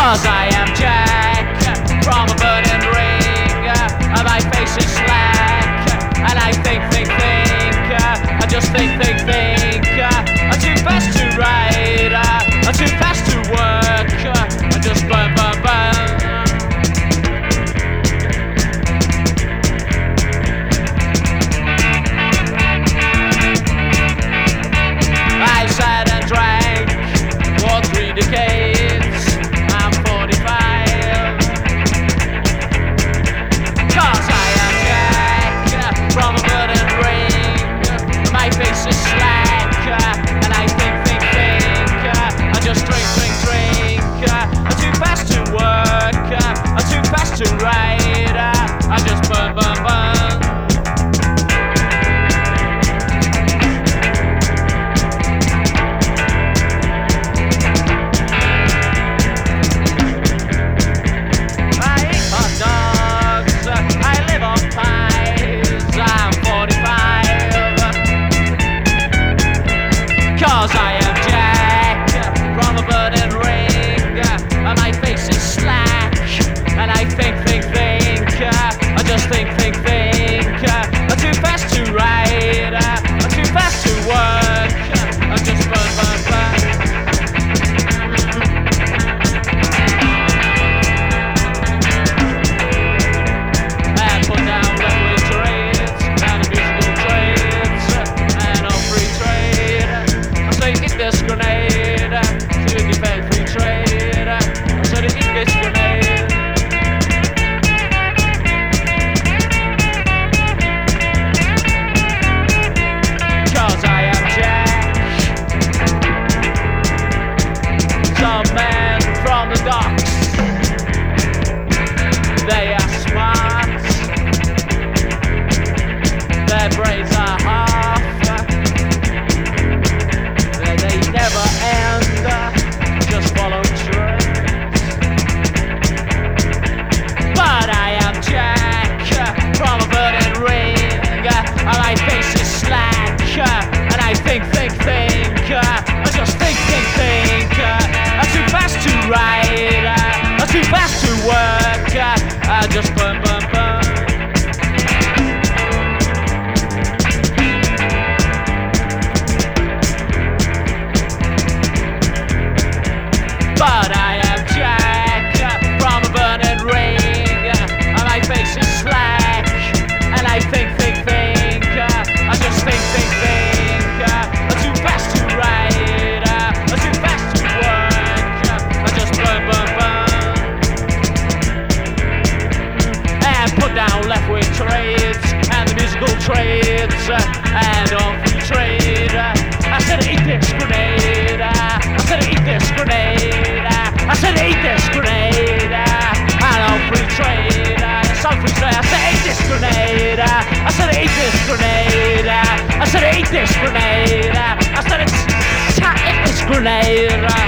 'Cause I am Jack from a burning ring, and my face is slack, and I think, I just think, I'm too fast to ride, I'm too fast to work, I just burn. I sat and drank for 3 decades. I'm 45. 'Cause I am Jack from a burning ring. My face is slack, and I think, I just drink. I'm too fast to work, I'm too fast to ride, I just burn. Cause I am Jack from a burning ring, and my face is slack, and I think, I just think, I'm too fast to ride, I'm too fast to work, I just burn. And put down left-wing trades, and musical trades, and all free trade. So you get this grenade, so you defend free trade, so you get this grenade. 'Cause I am Jack. Some men from the docks, they are smart, their brains are half, they never end, just follow trends. But I am Jack from a burning ring, and my face is slack, and I think, I just think, I'm too fast to ride, I'm too fast to work, I just burn. But I am Jack from a burning ring, and my face is slack, and I think, I just think, I'm too fast to ride, I'm too fast to work, I just burn. And put down left-wing trades, and the musical trades, and all free trade. I said eat this grenade, I said eat this grenade, I said eat this grenade, and all free trade, it's all free trade. I said eat this grenade, I said eat this grenade, I said eat this grenade, I said eat this grenade.